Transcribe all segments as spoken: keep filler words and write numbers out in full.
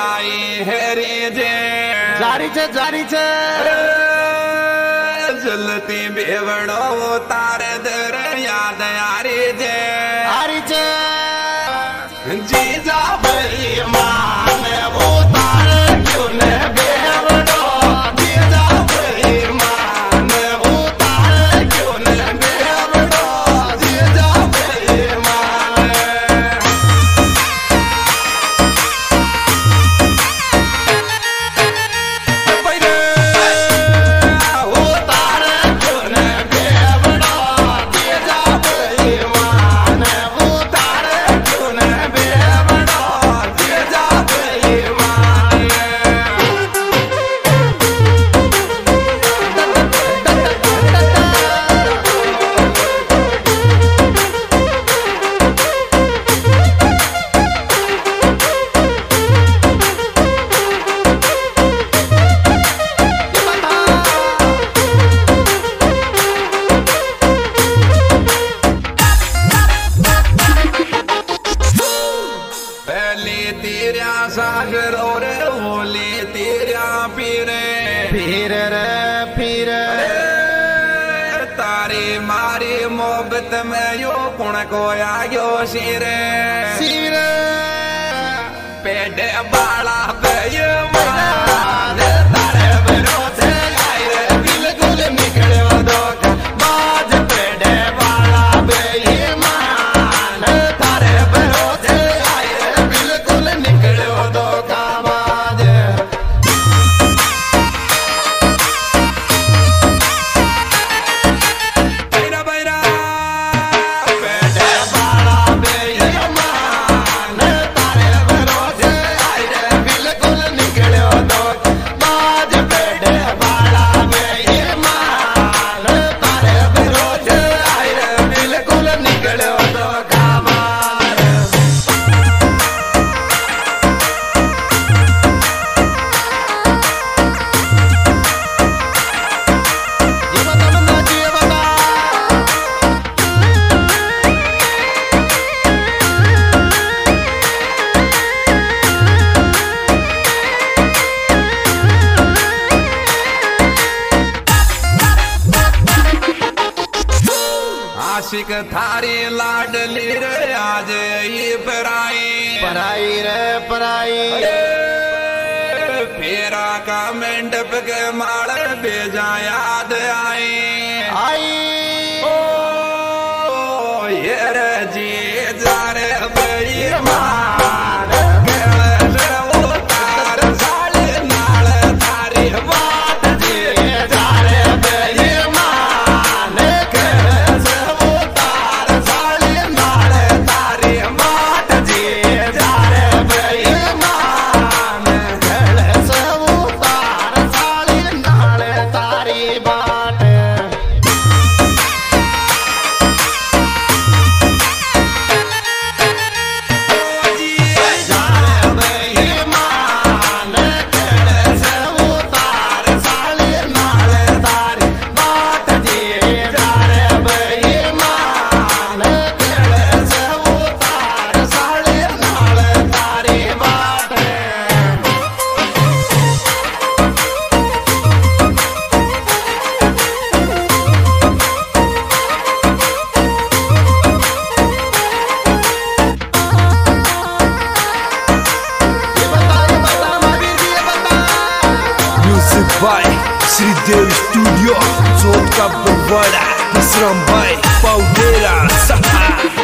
आई हेरी जे जारी छे जारी छे जलती बेवड़ो तारे दर याद यारी जे आरी छे जीजा भाई मान वो तारे क्यों ने बेवड़ो जीजा भाई मान वो तारे क्यों ने बेवड़ो जीजा भाई मान वो तारे क्यों ने बेवड़ो जीजा भाई मान वो तारे क्यों ने बेवड़ो जीजा भाई मान पहले तेरा सागर और होली तेरा पीरे फिर रे फिर तारी मारी मोहब्बत में यो कुण को आयो सिरे सिरे पेड़ बाला बेईमान तारे भरोसे आई रे बिल्कुल निकलो धोखा बाज पेड़ बाला बेईमान तारे भरोसे आई रे बिल्कुल निकलो धोखा बाज बैरा बैरा पेड़ बाला बेईमान तारे भरोसे आई रे बिल्कुल निकलो धोखा बाज पेड़ बाला बेईमान तारे भरोसे आई रे बिल्कुल निकलो धोखा बाज ये बता बंदा जी ये बता आशिक थारी लाडली रे आज ये पराई पराई रे पराई फेरा का मंडप के माल बेजा याद आई आई ओ ये रे जी जा रे बेईमान गैस उतार साले नाल थारी बात जी जा रे बेईमान गैस उतार साले नाल थारी बात जी जा रे बेईमान गैस उतार साली नाल तारी बाट बाय श्रीदेव स्टूडियो चौथ का बरवाड़ा किसराम भाई पाउडेरा सहा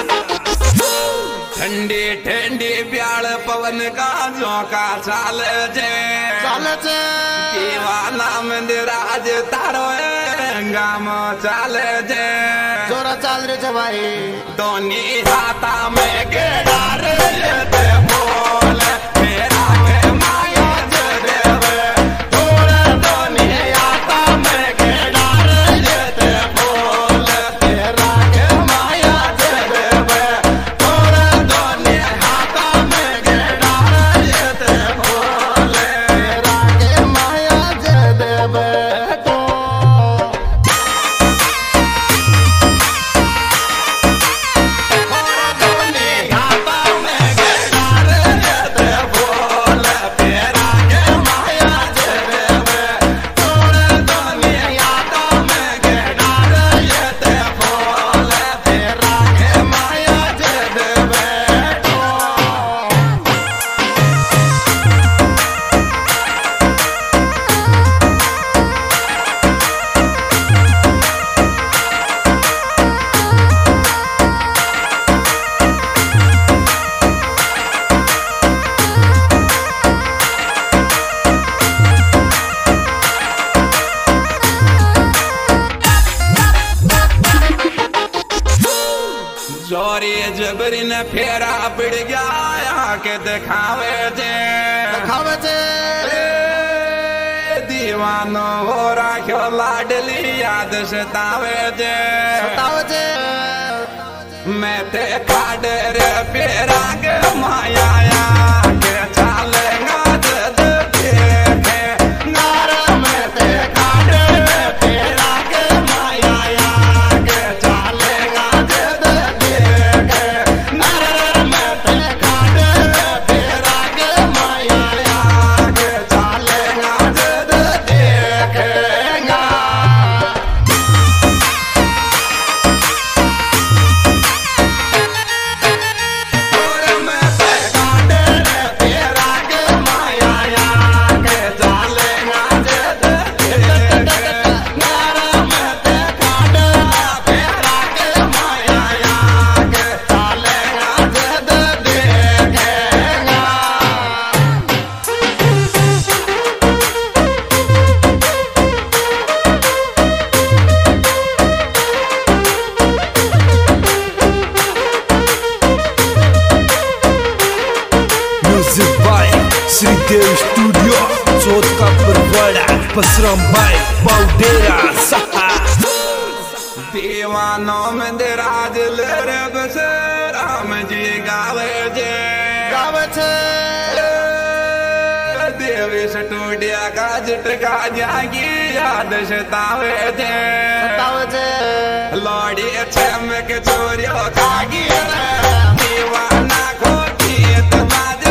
ठंडी ठंडी ब्याल पवन का झोंका चाल जे चाल जे केवाला मंदिराज तारो गाम चाल जे जोरा चाल रे छे भाई दोनी हाथा में गेडार लेते बोल मेरा के माया जे देवे तोरे दोनी हाथा में गेडार लेते बोल तेरा के माया जे देवे तोरे दोनी हाथा में गेडार लेते बोल तेरा के माया जे देवे तो दोनी हाथा में गेडार पड़ गया यहाँ के दिखावे जे दिखावे जे दीवानो हो राख्यो लाडली याद सतावे जे सतावे जे मैं ते काड रे पेरा के माया के चालेगा जद देखे नारा मैं ते काड रे पेरा के माया के चालेगा जद देखे नारा मैं ते काड रे पेरा के माया के चालेगा जद देखेगा श्रीदेव स्टूडियो चौथ का बरवाड़ा बसराम भाई पाउडेरा सहा दीवानो मंदिराज ले बस राम जी गावे जे गावे छे देवी स्टूडियो का झटका जागी याद सतावे जे सतावे जे लौड़ी चमक चोरियो कागी दीवाना को खेत